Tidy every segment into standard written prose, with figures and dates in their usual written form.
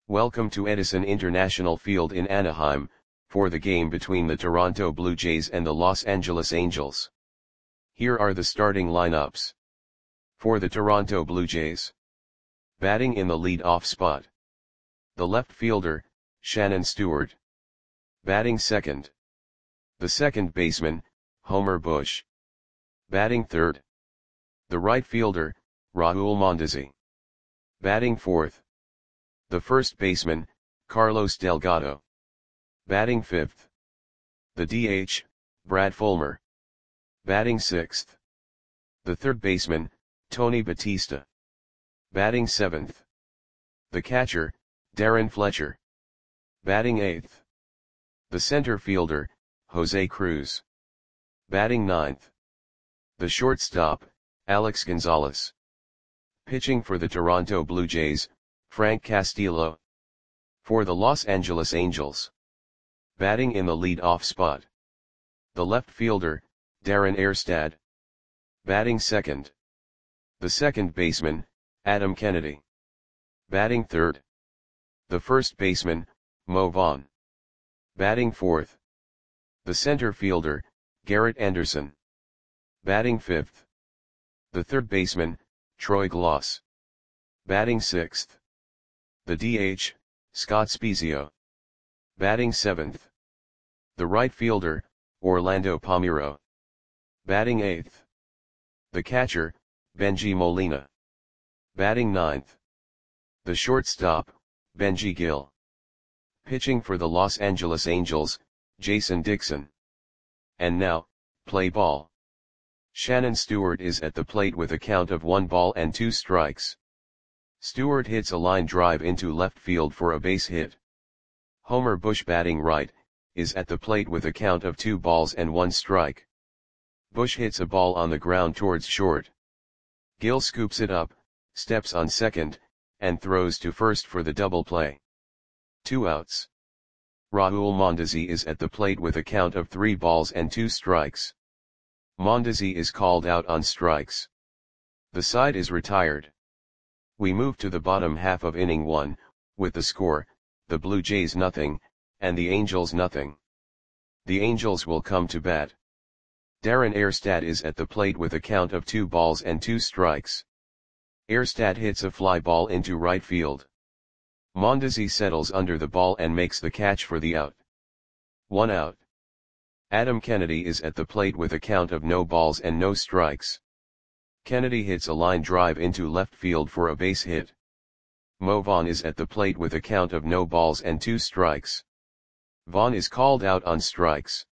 Welcome to Edison International Field in Anaheim, for the game between the Toronto Blue Jays and the Los Angeles Angels. Here are the starting lineups. For the Toronto Blue Jays. Batting in the lead-off spot. The left fielder, Shannon Stewart. Batting second. The second baseman, Homer Bush. Batting third. The right fielder, Raul Mondesi. Batting fourth. The first baseman, Carlos Delgado. Batting fifth. The DH, Brad Fulmer. Batting sixth. The third baseman, Tony Batista. Batting seventh. The catcher, Darren Fletcher. Batting eighth. The center fielder, Jose Cruz. Batting ninth. The shortstop, Alex Gonzalez. Pitching for the Toronto Blue Jays, Frank Castillo. For the Los Angeles Angels. Batting in the lead-off spot. The left fielder, Darren Erstad. Batting second. The second baseman, Adam Kennedy. Batting third. The first baseman, Mo Vaughn. Batting fourth. The center fielder, Garrett Anderson. Batting fifth. The third baseman, Troy Glaus. Batting sixth. The DH, Scott Spiezio. Batting seventh. The right fielder, Orlando Palmeiro. Batting eighth. The catcher, Benji Molina. Batting ninth. The shortstop, Benji Gil. Pitching for the Los Angeles Angels, Jason Dixon. And now, play ball. Shannon Stewart is at the plate with a count of 1 ball and 2 strikes. Stewart hits a line drive into left field for a base hit. Homer Bush, batting right, is at the plate with a count of 2 balls and 1 strike. Bush hits a ball on the ground towards short. Gil scoops it up, steps on second, and throws to first for the double play. 2 outs. Raul Mondesi is at the plate with a count of 3 balls and 2 strikes. Mondesi is called out on strikes. The side is retired. We move to the bottom half of inning 1, with the score, the Blue Jays nothing, and the Angels nothing. The Angels will come to bat. Darren Erstad is at the plate with a count of 2 balls and 2 strikes. Erstad hits a fly ball into right field. Mondesi settles under the ball and makes the catch for the out. 1 out. Adam Kennedy is at the plate with a count of no balls and no strikes. Kennedy hits a line drive into left field for a base hit. Mo Vaughn is at the plate with a count of no balls and 2 strikes. Vaughn is called out on strikes.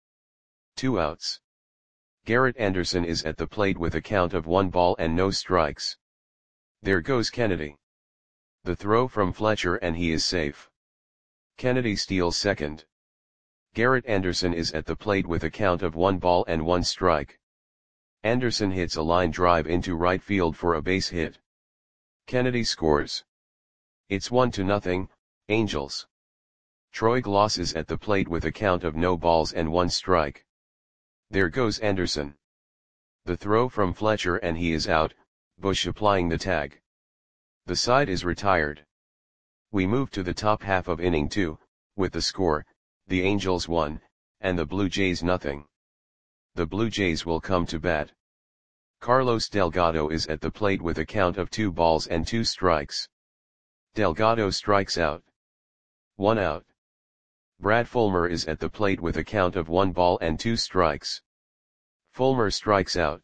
2 outs. Garrett Anderson is at the plate with a count of 1 ball and no strikes. There goes Kennedy. The throw from Fletcher and he is safe. Kennedy steals second. Garrett Anderson is at the plate with a count of 1 ball and 1 strike. Anderson hits a line drive into right field for a base hit. Kennedy scores. It's 1-0, Angels. Troy Glaus is at the plate with a count of no balls and 1 strike. There goes Anderson. The throw from Fletcher and he is out, Bush applying the tag. The side is retired. We move to the top half of inning 2, with the score, the Angels 1, and the Blue Jays nothing. The Blue Jays will come to bat. Carlos Delgado is at the plate with a count of 2 balls and 2 strikes. Delgado strikes out. 1 out. Brad Fulmer is at the plate with a count of 1 ball and 2 strikes. Fulmer strikes out.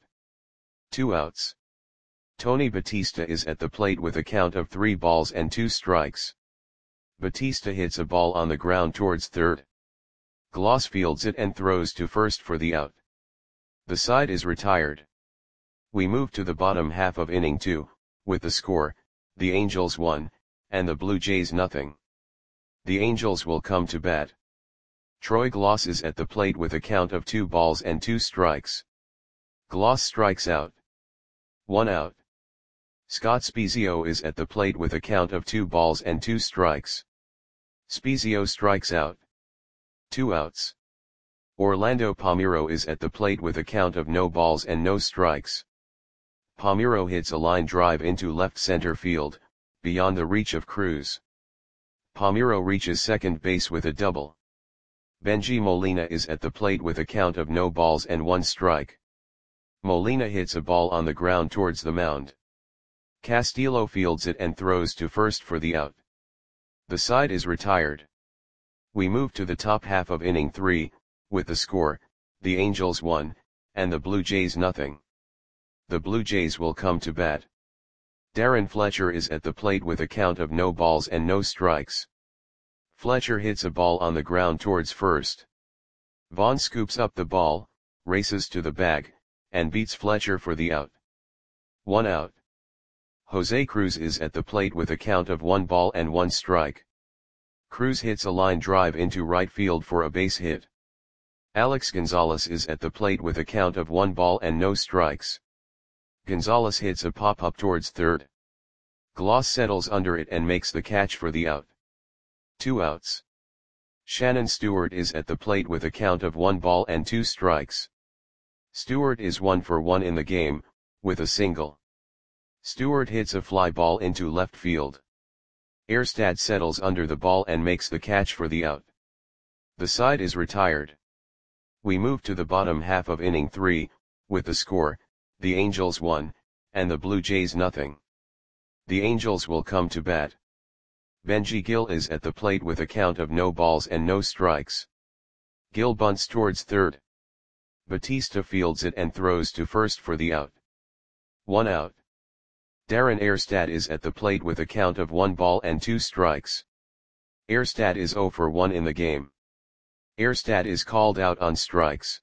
2 outs. Tony Batista is at the plate with a count of 3 balls and 2 strikes. Batista hits a ball on the ground towards third. Glaus fields it and throws to first for the out. The side is retired. We move to the bottom half of inning 2, with the score, the Angels 1, and the Blue Jays nothing. The Angels will come to bat. Troy Glaus is at the plate with a count of 2 balls and 2 strikes. Glaus strikes out. 1 out. Scott Spiezio is at the plate with a count of 2 balls and 2 strikes. Spiezio strikes out. 2 outs. Orlando Palmeiro is at the plate with a count of no balls and no strikes. Palmeiro hits a line drive into left center field, beyond the reach of Cruz. Palmeiro reaches second base with a double. Benji Molina is at the plate with a count of no balls and one strike. Molina hits a ball on the ground towards the mound. Castillo fields it and throws to first for the out. The side is retired. We move to the top half of inning 3, with the score, the Angels 1, and the Blue Jays nothing. The Blue Jays will come to bat. Darren Fletcher is at the plate with a count of no balls and no strikes. Fletcher hits a ball on the ground towards first. Vaughn scoops up the ball, races to the bag, and beats Fletcher for the out. 1 out. Jose Cruz is at the plate with a count of 1 ball and 1 strike. Cruz hits a line drive into right field for a base hit. Alex Gonzalez is at the plate with a count of 1 ball and no strikes. Gonzalez hits a pop-up towards third. Gloss settles under it and makes the catch for the out. 2 outs. Shannon Stewart is at the plate with a count of 1 ball and 2 strikes. Stewart is 1 for 1 in the game, with a single. Stewart hits a fly ball into left field. Erstad settles under the ball and makes the catch for the out. The side is retired. We move to the bottom half of inning 3, with the score, the Angels 1, and the Blue Jays nothing. The Angels will come to bat. Benji Gil is at the plate with a count of no balls and no strikes. Gil bunts towards third. Batista fields it and throws to first for the out. 1 out. Darren Erstad is at the plate with a count of 1 ball and 2 strikes. Erstad is 0 for 1 in the game. Erstad is called out on strikes.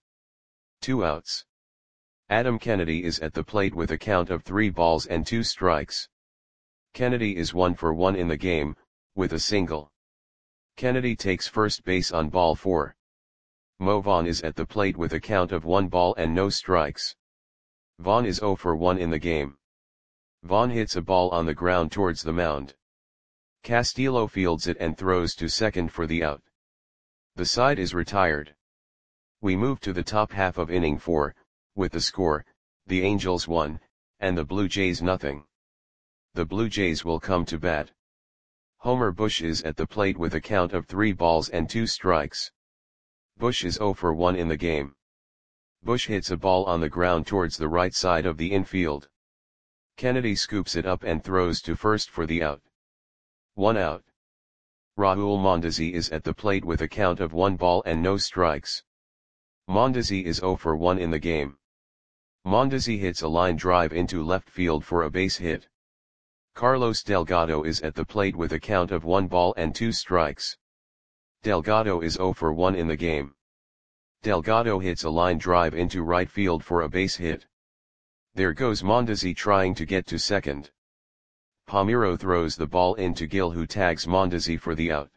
2 outs. Adam Kennedy is at the plate with a count of 3 balls and 2 strikes. Kennedy is 1 for 1 in the game, with a single. Kennedy takes first base on ball 4. Mo Vaughn is at the plate with a count of 1 ball and no strikes. Vaughn is 0 for 1 in the game. Vaughn hits a ball on the ground towards the mound. Castillo fields it and throws to second for the out. The side is retired. We move to the top half of inning 4, with the score, the Angels 1, and the Blue Jays nothing. The Blue Jays will come to bat. Homer Bush is at the plate with a count of 3 balls and 2 strikes. Bush is 0 for 1 in the game. Bush hits a ball on the ground towards the right side of the infield. Kennedy scoops it up and throws to first for the out. 1 out. Raul Mondesi is at the plate with a count of 1 ball and no strikes. Mondesi is 0 for 1 in the game. Mondesi hits a line drive into left field for a base hit. Carlos Delgado is at the plate with a count of 1 ball and 2 strikes. Delgado is 0 for 1 in the game. Delgado hits a line drive into right field for a base hit. There goes Mondesi trying to get to second. Palmeiro throws the ball into Gil, who tags Mondesi for the out.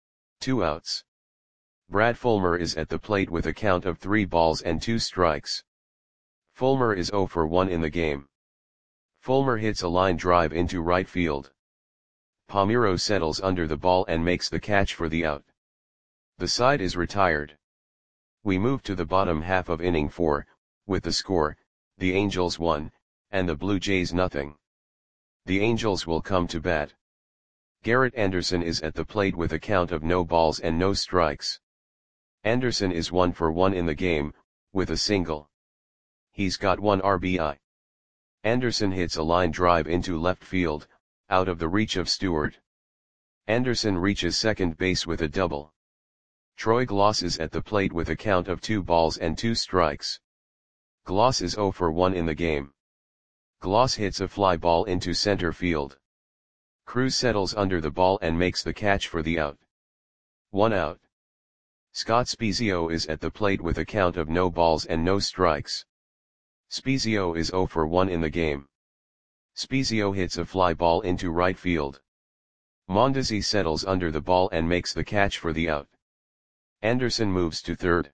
2 outs. Brad Fulmer is at the plate with a count of 3 balls and 2 strikes. Fulmer is 0 for 1 in the game. Fulmer hits a line drive into right field. Palmeiro settles under the ball and makes the catch for the out. The side is retired. We move to the bottom half of inning 4, with the score, the Angels 1, and the Blue Jays nothing. The Angels will come to bat. Garrett Anderson is at the plate with a count of no balls and no strikes. Anderson is 1 for 1 in the game, with a single. He's got 1 RBI. Anderson hits a line drive into left field, out of the reach of Stewart. Anderson reaches second base with a double. Troy Gloss is at the plate with a count of 2 balls and 2 strikes. Gloss is 0 for 1 in the game. Gloss hits a fly ball into center field. Cruz settles under the ball and makes the catch for the out. 1 out. Scott Spiezio is at the plate with a count of no balls and no strikes. Spiezio is 0 for 1 in the game. Spiezio hits a fly ball into right field. Mondesi settles under the ball and makes the catch for the out. Anderson moves to third.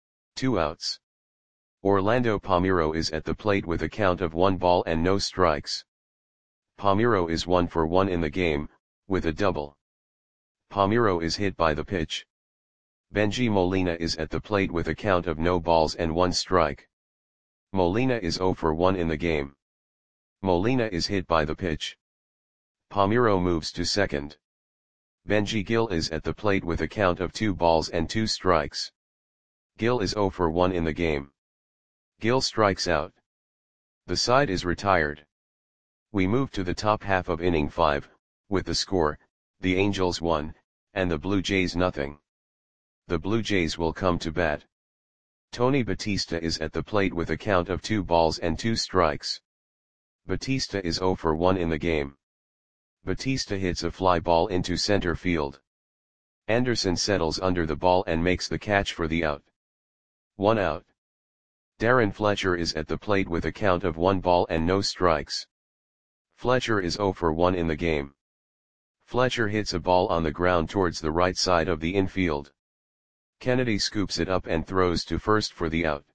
2 outs. Orlando Palmeiro is at the plate with a count of 1 ball and no strikes. Palmeiro is 1 for 1 in the game, with a double. Palmeiro is hit by the pitch. Benji Molina is at the plate with a count of no balls and 1 strike. Molina is 0 for 1 in the game. Molina is hit by the pitch. Palmeiro moves to second. Benji Gill is at the plate with a count of 2 balls and 2 strikes. Gill is 0 for 1 in the game. Gill strikes out. The side is retired. We move to the top half of inning 5, with the score, the Angels 1, and the Blue Jays nothing. The Blue Jays will come to bat. Tony Batista is at the plate with a count of 2 balls and 2 strikes. Batista is 0 for 1 in the game. Batista hits a fly ball into center field. Anderson settles under the ball and makes the catch for the out. 1 out. Darren Fletcher is at the plate with a count of 1 ball and no strikes. Fletcher is 0 for 1 in the game. Fletcher hits a ball on the ground towards the right side of the infield. Kennedy scoops it up and throws to first for the out.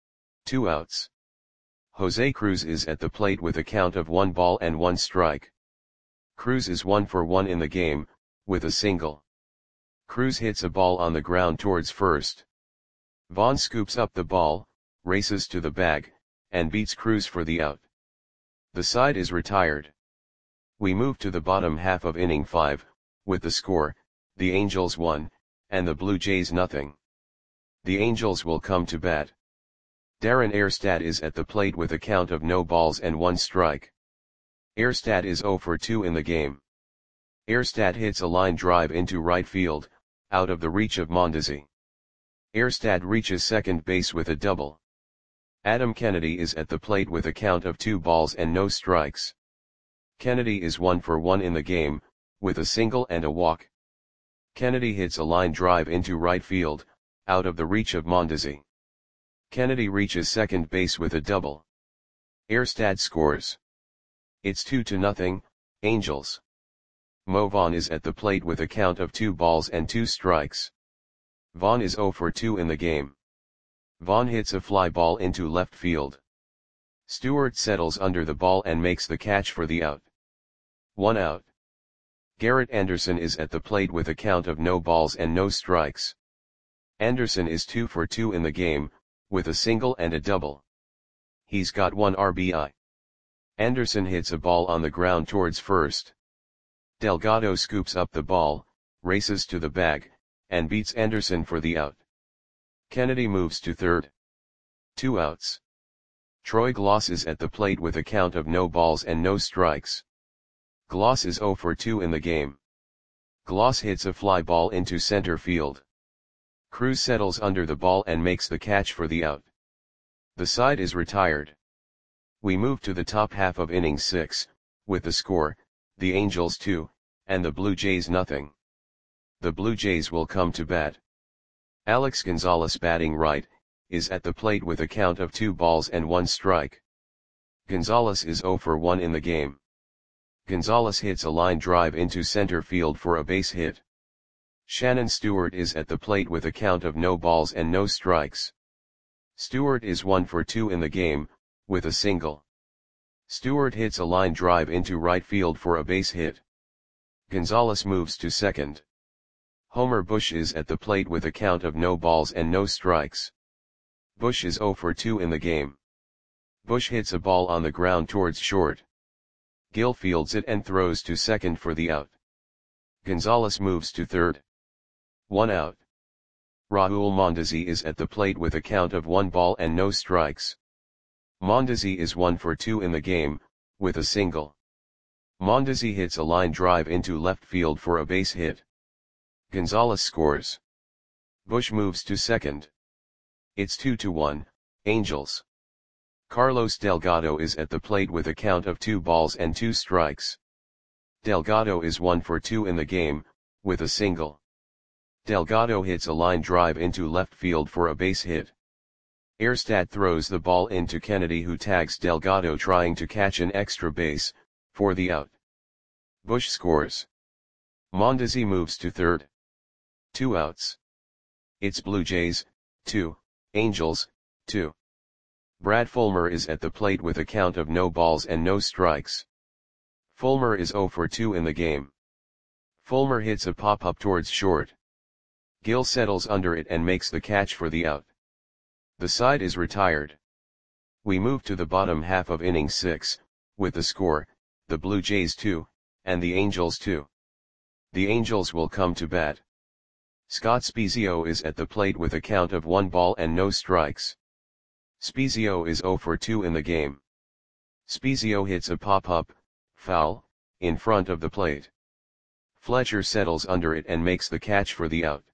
2 outs. Jose Cruz is at the plate with a count of 1 ball and 1 strike. Cruz is 1 for 1 in the game, with a single. Cruz hits a ball on the ground towards first. Vaughn scoops up the ball, races to the bag, and beats Cruz for the out. The side is retired. We move to the bottom half of inning 5, with the score, the Angels 1, and the Blue Jays nothing. The Angels will come to bat. Darren Erstad is at the plate with a count of no balls and 1 strike. Erstad is 0 for 2 in the game. Erstad hits a line drive into right field, out of the reach of Mondesi. Erstad reaches second base with a double. Adam Kennedy is at the plate with a count of 2 balls and no strikes. Kennedy is 1 for 1 in the game, with a single and a walk. Kennedy hits a line drive into right field, out of the reach of Mondesi. Kennedy reaches second base with a double. Erstad scores. It's 2-0, Angels. Mo Vaughn is at the plate with a count of 2 balls and 2 strikes. Vaughn is 0 for 2 in the game. Vaughn hits a fly ball into left field. Stewart settles under the ball and makes the catch for the out. 1 out. Garrett Anderson is at the plate with a count of no balls and no strikes. Anderson is 2 for 2 in the game, with a single and a double. He's got 1 RBI. Anderson hits a ball on the ground towards first. Delgado scoops up the ball, races to the bag, and beats Anderson for the out. Kennedy moves to third. 2 outs. Troy Gloss is at the plate with a count of no balls and no strikes. Gloss is 0 for 2 in the game. Gloss hits a fly ball into center field. Cruz settles under the ball and makes the catch for the out. The side is retired. We move to the top half of inning 6, with the score, the Angels 2, and the Blue Jays nothing. The Blue Jays will come to bat. Alex Gonzalez, batting right, is at the plate with a count of 2 balls and 1 strike. Gonzalez is 0 for 1 in the game. Gonzalez hits a line drive into center field for a base hit. Shannon Stewart is at the plate with a count of no balls and no strikes. Stewart is 1 for 2 in the game, with a single. Stewart hits a line drive into right field for a base hit. Gonzalez moves to second. Homer Bush is at the plate with a count of no balls and no strikes. Bush is 0 for 2 in the game. Bush hits a ball on the ground towards short. Gill fields it and throws to second for the out. Gonzalez moves to third. 1 out. Raul Mondesi is at the plate with a count of 1 ball and no strikes. Mondesi is 1 for 2 in the game, with a single. Mondesi hits a line drive into left field for a base hit. Gonzalez scores. Bush moves to second. It's 2-1, Angels. Carlos Delgado is at the plate with a count of 2 balls and 2 strikes. Delgado is 1 for 2 in the game, with a single. Delgado hits a line drive into left field for a base hit. Erstad throws the ball into Kennedy, who tags Delgado trying to catch an extra base, for the out. Bush scores. Mondesi moves to third. 2 outs. It's Blue Jays, 2, Angels, 2. Brad Fulmer is at the plate with a count of no balls and no strikes. Fulmer is 0 for 2 in the game. Fulmer hits a pop-up towards short. Gill settles under it and makes the catch for the out. The side is retired. We move to the bottom half of inning 6, with the score, the Blue Jays 2, and the Angels 2. The Angels will come to bat. Scott Spiezio is at the plate with a count of 1 ball and no strikes. Spiezio is 0 for 2 in the game. Spiezio hits a pop-up, foul, in front of the plate. Fletcher settles under it and makes the catch for the out.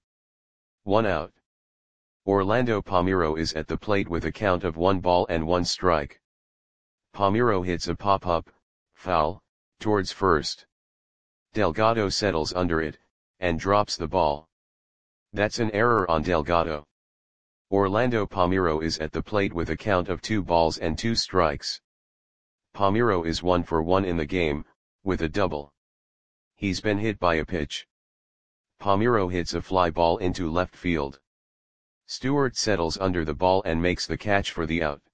1 out. Orlando Palmeiro is at the plate with a count of 1 ball and 1 strike. Palmeiro hits a pop-up, foul, towards first. Delgado settles under it, and drops the ball. That's an error on Delgado. Orlando Palmeiro is at the plate with a count of 2 balls and 2 strikes. Palmeiro is 1 for 1 in the game, with a double. He's been hit by a pitch. Palmeiro hits a fly ball into left field. Stewart settles under the ball and makes the catch for the out.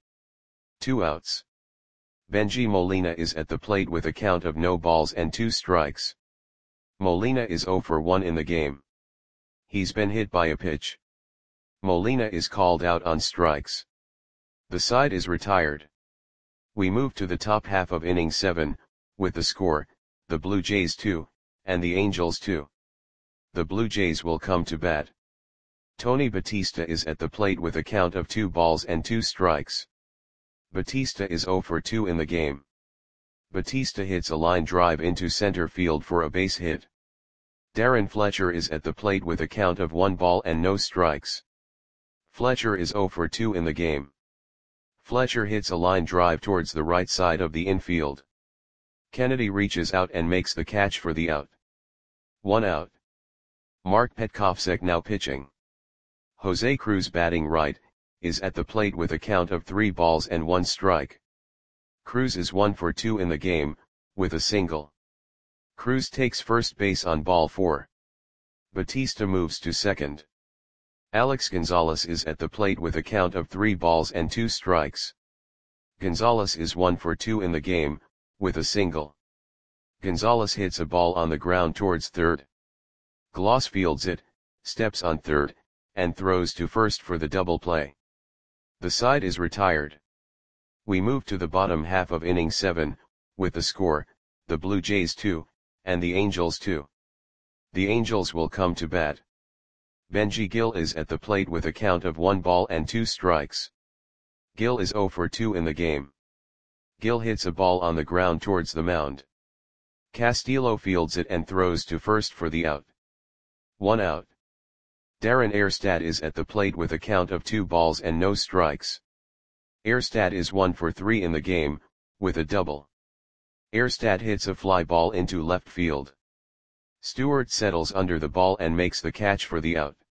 2 outs. Bengie Molina is at the plate with a count of no balls and 2 strikes. Molina is 0 for 1 in the game. He's been hit by a pitch. Molina is called out on strikes. The side is retired. We move to the top half of inning 7, with the score, the Blue Jays 2, and the Angels 2. The Blue Jays will come to bat. Tony Batista is at the plate with a count of 2 balls and 2 strikes. Batista is 0 for 2 in the game. Batista hits a line drive into center field for a base hit. Darren Fletcher is at the plate with a count of 1 ball and no strikes. Fletcher is 0 for 2 in the game. Fletcher hits a line drive towards the right side of the infield. Kennedy reaches out and makes the catch for the out. 1 out. Mark Petkovsek now pitching. Jose Cruz batting right, is at the plate with a count of 3 balls and 1 strike. Cruz is 1 for 2 in the game, with a single. Cruz takes first base on ball 4. Batista moves to second. Alex Gonzalez is at the plate with a count of 3 balls and 2 strikes. Gonzalez is 1 for 2 in the game, with a single. Gonzalez hits a ball on the ground towards third. Gloss fields it, steps on third, and throws to first for the double play. The side is retired. We move to the bottom half of inning 7, with the score, the Blue Jays 2, and the Angels 2. The Angels will come to bat. Benji Gil is at the plate with a count of 1 ball and 2 strikes. Gil is 0 for 2 in the game. Gil hits a ball on the ground towards the mound. Castillo fields it and throws to first for the out. 1 out. Darren Erstad is at the plate with a count of 2 balls and no strikes. Erstad is 1 for 3 in the game, with a double. Erstad hits a fly ball into left field. Stewart settles under the ball and makes the catch for the out.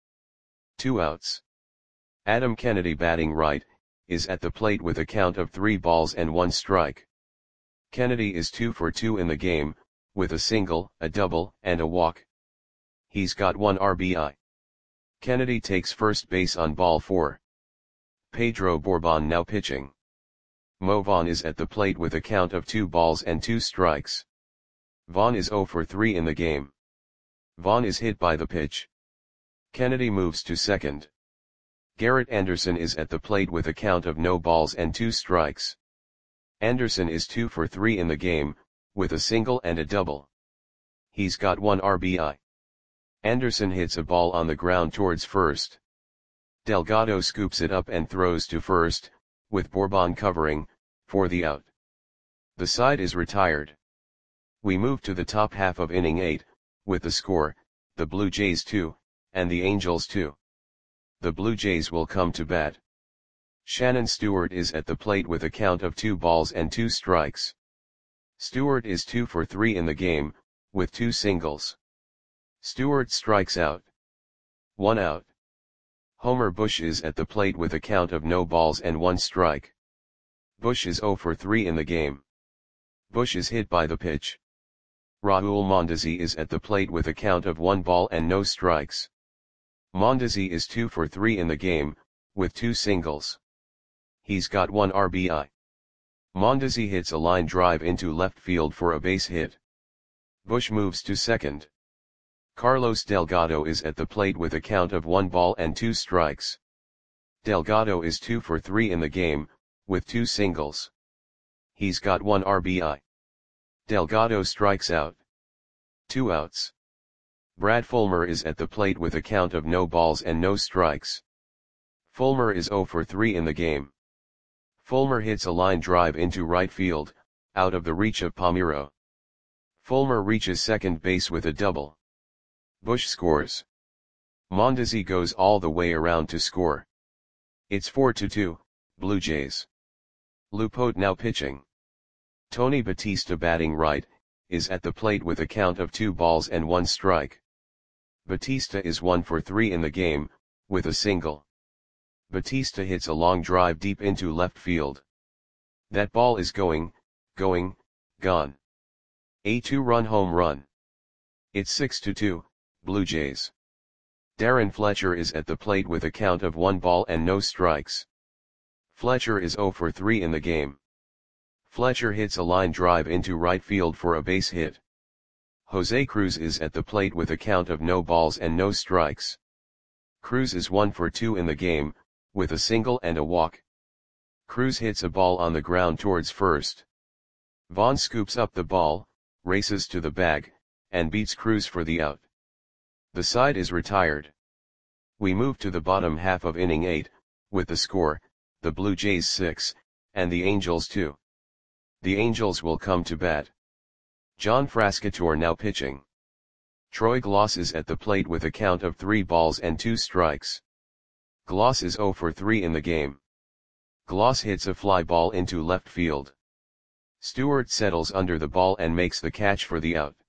2 outs. Adam Kennedy batting right, is at the plate with a count of 3 balls and 1 strike. Kennedy is 2 for 2 in the game, with a single, a double, and a walk. He's got 1 RBI. Kennedy takes first base on ball 4. Pedro Bourbon now pitching. Mo Vaughn is at the plate with a count of 2 balls and 2 strikes. Vaughn is 0 for 3 in the game. Vaughn is hit by the pitch. Kennedy moves to second. Garrett Anderson is at the plate with a count of no balls and 2 strikes. Anderson is 2 for 3 in the game, with a single and a double. He's got 1 RBI. Anderson hits a ball on the ground towards first. Delgado scoops it up and throws to first, with Bourbon covering, for the out. The side is retired. We move to the top half of inning 8, with the score, the Blue Jays 2, and the Angels 2. The Blue Jays will come to bat. Shannon Stewart is at the plate with a count of 2 balls and 2 strikes. Stewart is 2 for 3 in the game, with 2 singles. Stewart strikes out. 1 out. Homer Bush is at the plate with a count of no balls and 1 strike. Bush is 0 for 3 in the game. Bush is hit by the pitch. Raul Mondesi is at the plate with a count of 1 ball and no strikes. Mondesi is 2 for 3 in the game, with 2 singles. He's got 1 RBI. Mondesi hits a line drive into left field for a base hit. Bush moves to second. Carlos Delgado is at the plate with a count of 1 ball and 2 strikes. Delgado is 2 for 3 in the game, with 2 singles. He's got 1 RBI. Delgado strikes out. 2 outs. Brad Fulmer is at the plate with a count of no balls and no strikes. Fulmer is 0 for 3 in the game. Fulmer hits a line drive into right field, out of the reach of Palmeiro. Fulmer reaches second base with a double. Bush scores. Mondesi goes all the way around to score. It's 4-2, Blue Jays. Lupote now pitching. Tony Batista batting right, is at the plate with a count of 2 balls and 1 strike. Batista is 1 for 3 in the game, with a single. Batista hits a long drive deep into left field. That ball is gone. A 2-run home run. It's 6-2, Blue Jays. Darren Fletcher is at the plate with a count of 1 ball and no strikes. Fletcher is 0 for 3 in the game. Fletcher hits a line drive into right field for a base hit. Jose Cruz is at the plate with a count of no balls and no strikes. Cruz is 1 for 2 in the game, with a single and a walk. Cruz hits a ball on the ground towards first. Vaughn scoops up the ball, races to the bag, and beats Cruz for the out. The side is retired. We move to the bottom half of inning 8, with the score, the Blue Jays 6, and the Angels 2. The Angels will come to bat. John Frascatore now pitching. Troy Gloss is at the plate with a count of 3 balls and 2 strikes. Gloss is 0 for 3 in the game. Gloss hits a fly ball into left field. Stewart settles under the ball and makes the catch for the out.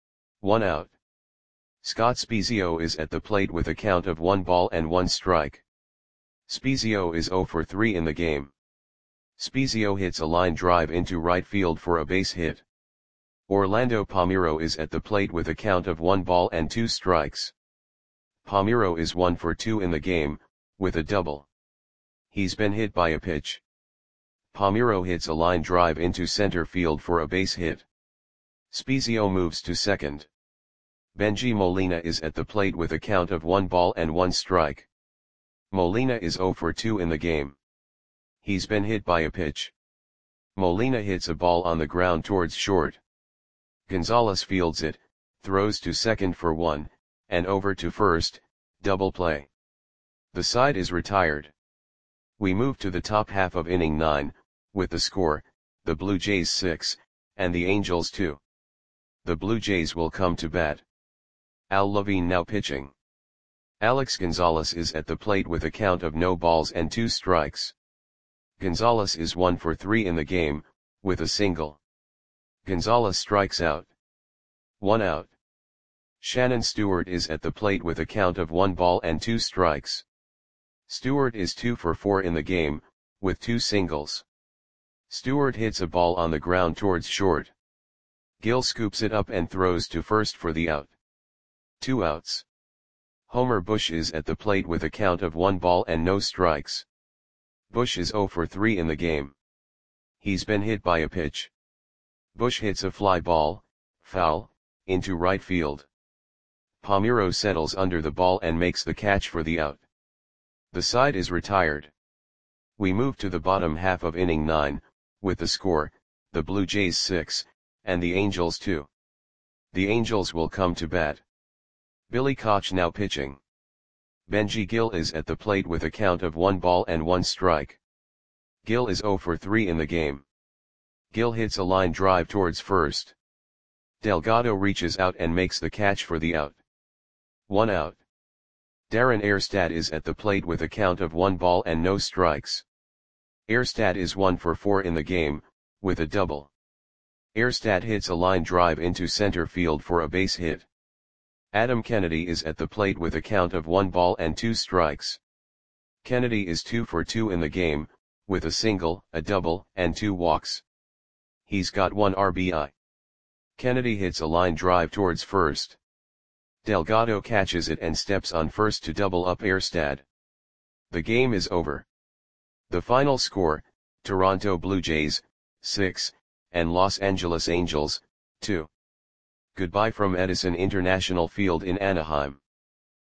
1 out. Scott Spiezio is at the plate with a count of 1 ball and 1 strike. Spiezio is 0 for 3 in the game. Spiezio hits a line drive into right field for a base hit. Orlando Palmeiro is at the plate with a count of 1 ball and 2 strikes. Palmeiro is 1 for 2 in the game, with a double. He's been hit by a pitch. Palmeiro hits a line drive into center field for a base hit. Spiezio moves to second. Benji Molina is at the plate with a count of 1 ball and 1 strike. Molina is 0 for 2 in the game. He's been hit by a pitch. Molina hits a ball on the ground towards short. Gonzalez fields it, throws to second for 1, and over to first, double play. The side is retired. We move to the top half of inning 9, with the score, the Blue Jays 6, and the Angels 2. The Blue Jays will come to bat. Al Levine now pitching. Alex Gonzalez is at the plate with a count of no balls and 2 strikes. Gonzalez is 1 for 3 in the game, with a single. Gonzalez strikes out. 1 out. Shannon Stewart is at the plate with a count of 1 ball and 2 strikes. Stewart is 2 for 4 in the game, with 2 singles. Stewart hits a ball on the ground towards short. Gill scoops it up and throws to first for the out. 2 outs. Homer Bush is at the plate with a count of 1 ball and no strikes. Bush is 0 for 3 in the game. He's been hit by a pitch. Bush hits a fly ball, foul, into right field. Palmeiro settles under the ball and makes the catch for the out. The side is retired. We move to the bottom half of inning 9, with the score, the Blue Jays 6, and the Angels 2. The Angels will come to bat. Billy Koch now pitching. Benji Gill is at the plate with a count of 1 ball and 1 strike. Gill is 0 for 3 in the game. Gill hits a line drive towards first. Delgado reaches out and makes the catch for the out. 1 out. Darren Erstad is at the plate with a count of 1 ball and no strikes. Erstad is 1 for 4 in the game, with a double. Erstad hits a line drive into center field for a base hit. Adam Kennedy is at the plate with a count of 1 ball and 2 strikes. Kennedy is 2 for 2 in the game, with a single, a double, and 2 walks. He's got 1 RBI. Kennedy hits a line drive towards first. Delgado catches it and steps on first to double up Erstad. The game is over. The final score, Toronto Blue Jays, 6, and Los Angeles Angels, 2. Goodbye from Edison International Field in Anaheim.